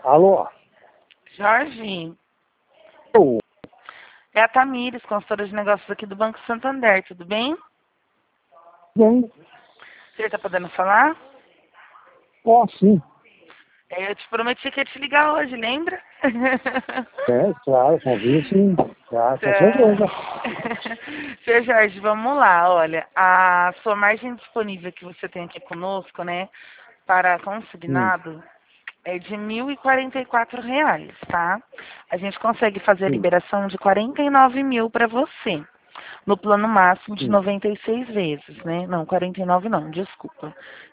Alô? Jorge, Ô, é a Tamires, consultora de negócios aqui do Banco Santander, tudo bem? bem? Você está podendo falar? Ó, sim. Eu te prometi que ia te ligar hoje, lembra? É, claro, convite, sim. Tá, com certeza. Tá. Seu Jorge, vamos lá, olha, a sua margem disponível que você tem aqui conosco, né, para Sim, consignado é de R$ 1.044, tá? A gente consegue fazer a sim, liberação de 49 mil para você. No plano máximo de sim. 96 vezes, né? Não, 49 não, desculpa.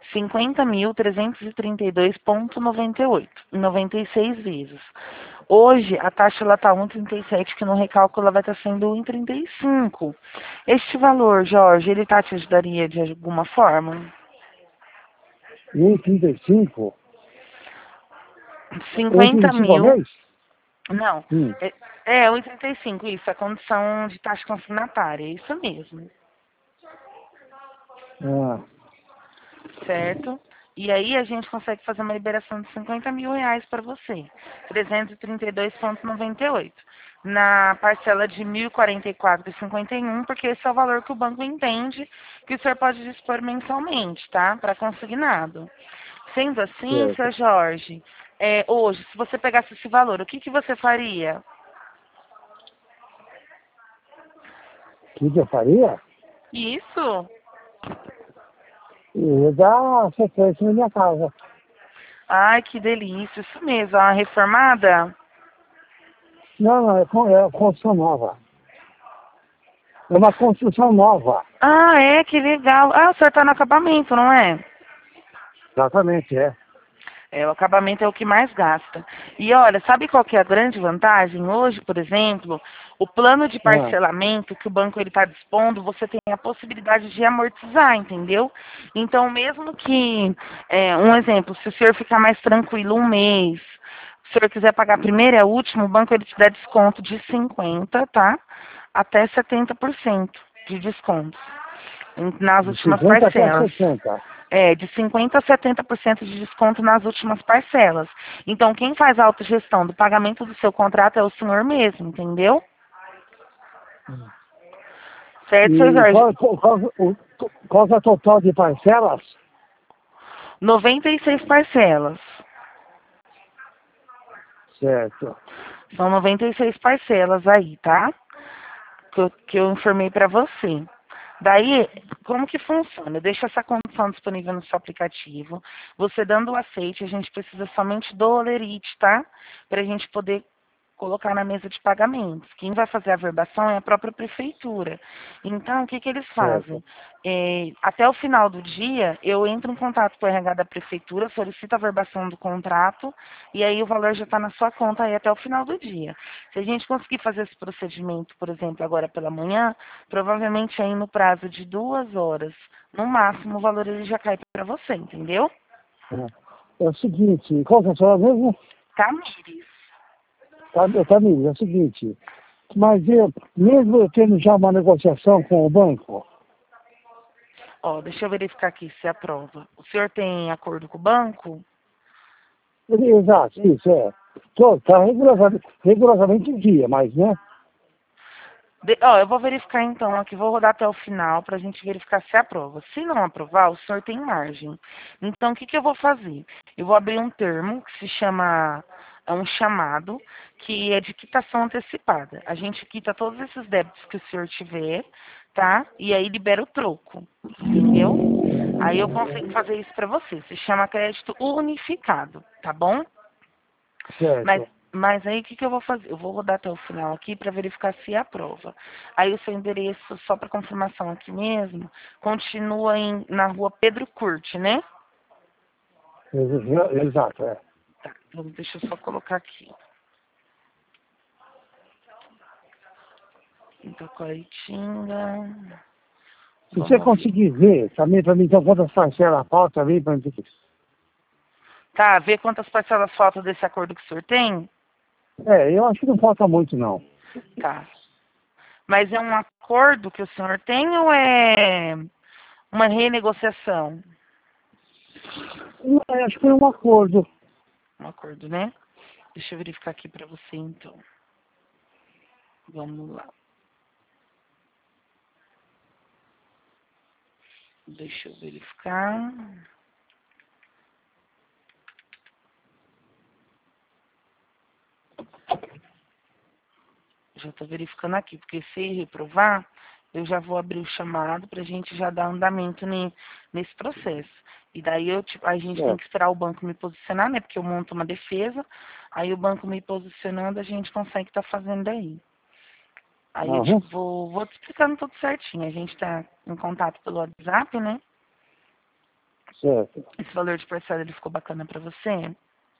50.332,98 em 96 vezes. Hoje, a taxa ela tá 1,37, que no recálculo ela vai estar sendo 1,35. Este valor, Jorge, ele te ajudaria de alguma forma? 1,35? 50 1,35 ao mil, mês? não, Sim. é 1,35, isso, a condição de taxa consignatária, é isso mesmo. Ah, Certo? E aí a gente consegue fazer uma liberação de R$ 50.000 para você. 332,98. Na parcela de 1.044,51, porque esse é o valor que o banco entende que o senhor pode dispor mensalmente, tá? Para consignado. Sendo assim, seu certo. Jorge, hoje, se você pegasse esse valor, o que que você faria? O que eu faria? Isso? Eu ia dar sequência na minha casa. Ai, que delícia. Isso mesmo. A reformada? Não, não, é construção nova. É uma construção nova. Ah, que legal. Ah, o senhor está no acabamento, não é? Exatamente, é. O acabamento é o que mais gasta. E olha, sabe qual que é a grande vantagem? Hoje, por exemplo, o plano de Ah, parcelamento que o banco ele está dispondo, você tem a possibilidade de amortizar, entendeu? Então, mesmo que, um exemplo, se o senhor ficar mais tranquilo um mês, se o senhor quiser pagar primeiro e a última, o banco ele te dá desconto de 50, tá? Até 70% de desconto nas de últimas 50 até parcelas. 60. De 50% a 70% de desconto nas últimas parcelas. Então, quem faz a autogestão do pagamento do seu contrato é o senhor mesmo, entendeu? Certo, seu E Jorge? qual é o total de parcelas? 96 parcelas. Certo. São 96 parcelas aí, tá? Que eu informei para você. Daí, como que funciona? Eu deixo essa condição disponível no seu aplicativo. Você dando o aceite, a gente precisa somente do olerite, tá? Para a gente poder colocar na mesa de pagamentos. Quem vai fazer a verbação é a própria prefeitura. Então, o que que eles Certo. fazem? Até o final do dia, eu entro em contato com o RH da prefeitura, solicito a verbação do contrato, e aí o valor já está na sua conta aí até o final do dia. Se a gente conseguir fazer esse procedimento, por exemplo, agora pela manhã, provavelmente aí no prazo de 2 horas, no máximo, o valor ele já cai para você, entendeu? É o seguinte, qual que é a sua mesmo? Tamires. Tamir, é o seguinte, mas mesmo eu tendo já uma negociação com o banco, Ó, deixa eu verificar aqui se aprova. O senhor tem acordo com o banco? exato, isso é, está rigorosamente em dia, mas né, Eu vou verificar então aqui, vou rodar até o final para a gente verificar se aprova. Se não aprovar, o senhor tem margem. Então, o que que eu vou fazer? Eu vou abrir um termo que se chama, é um chamado, que é de quitação antecipada. A gente quita todos esses débitos que o senhor tiver, tá? E aí libera o troco, entendeu? Aí eu consigo fazer isso para você. Se chama crédito unificado, tá bom? Mas, certo, mas aí o que que eu vou fazer? Eu vou rodar até o final aqui para verificar se aprova. Aí o seu endereço, só para confirmação aqui mesmo, continua na rua Pedro Curti, né? exato, é. Tá, então deixa eu só colocar aqui. Itacoaritinga. Se você Vamos ver. conseguir ver, também para mim, então, quantas parcelas faltam também, para mim, Tá, ver quantas parcelas faltam desse acordo que o senhor tem? eu acho que não falta muito, não. Tá. Mas é um acordo que o senhor tem ou é uma renegociação? Eu acho que é um acordo. Um acordo, né? Deixa eu verificar aqui para você, então. Vamos lá. Deixa eu verificar. Já estou verificando aqui, porque se reprovar, eu já vou abrir o chamado para a gente já dar andamento nesse processo. E daí a gente tem que esperar o banco me posicionar, né? Porque eu monto uma defesa, aí o banco me posicionando, a gente consegue estar fazendo aí. Aí eu vou te explicando tudo certinho. A gente está em contato pelo WhatsApp, né? Certo. Esse valor de parcela, ele ficou bacana para você?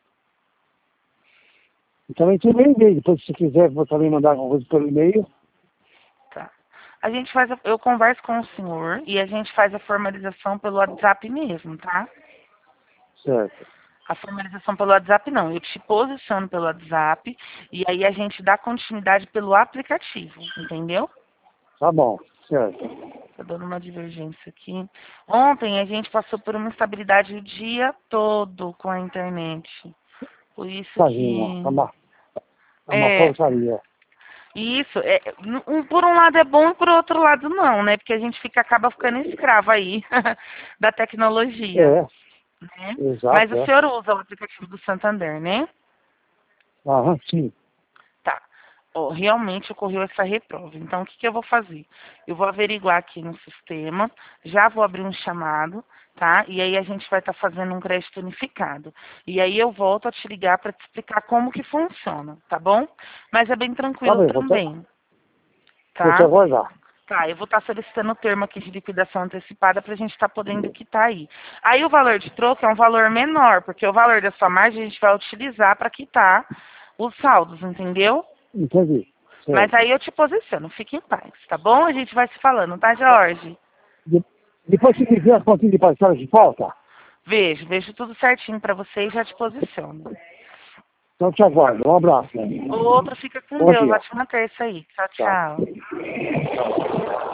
E também tem meu e-mail. Depois, se quiser, vou também mandar alguma coisa pelo e-mail. Tá. A gente eu converso com o senhor e a gente faz a formalização pelo WhatsApp mesmo, tá? Certo. A formalização pelo WhatsApp não, eu te posiciono pelo WhatsApp e aí a gente dá continuidade pelo aplicativo, entendeu? Tá bom, certo. Tô dando uma divergência aqui. Ontem a gente passou por uma instabilidade o dia todo com a internet. Por isso Tadinho, que... é uma porcaria. Isso, por um lado é bom e por outro lado não, né? Porque a gente acaba ficando escravo aí da tecnologia. Né? Exato. Mas o senhor usa o aplicativo do Santander, né? Sim. Tá. Realmente ocorreu essa reprova. Então, o que eu vou fazer? Eu vou averiguar aqui no sistema, já vou abrir um chamado, tá? E aí a gente vai estar fazendo um crédito unificado. E aí eu volto a te ligar para te explicar como que funciona, tá bom? Mas é bem tranquilo também. Vou te Tá? aguardar. Tá, eu vou estar solicitando o termo aqui de liquidação antecipada para a gente estar podendo quitar aí. Aí o valor de troco é um valor menor, porque o valor da sua margem a gente vai utilizar para quitar os saldos, entendeu? Entendi. Certo. Mas aí eu te posiciono, fique em paz, tá bom? A gente vai se falando, tá, Jorge? Depois você me vê as continhas de parcela de falta? Vejo tudo certinho para você e já te posiciono. Então te aguardo. Um abraço. O outro fica com Bom Deus, dia. ótima terça aí. Tchau, tchau.